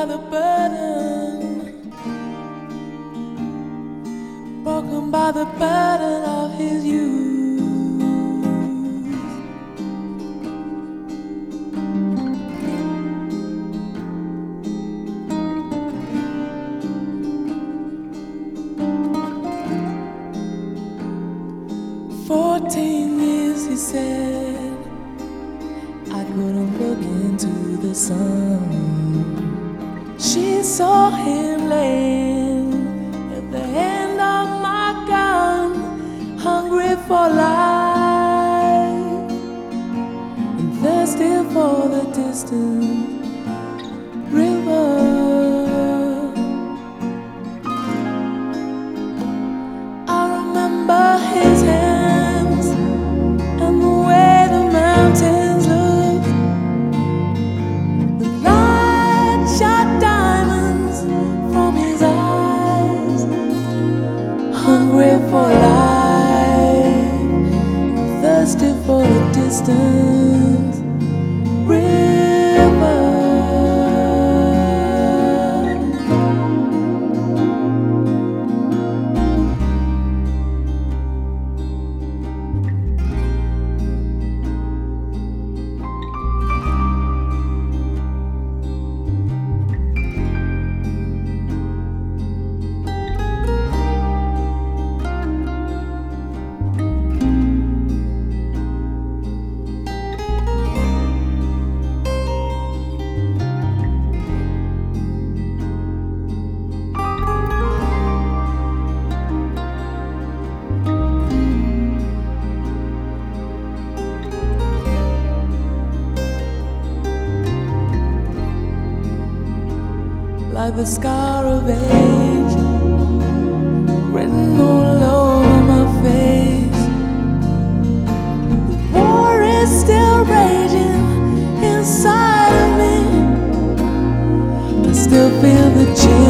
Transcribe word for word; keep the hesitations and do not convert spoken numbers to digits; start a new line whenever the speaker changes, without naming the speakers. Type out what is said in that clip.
the burden, broken by the burden of his youth. Fourteen years, he said, I couldn't look into the sun. She saw him laying at the end of my gun, hungry for life and thirsty for the distant river. I remember his hands and the way the mountains look. The light shot diamonds from his eyes, hungry for life, thirsty for the distant river. Like the scar of age written all over my face. The war is still raging inside of me. I still feel the chill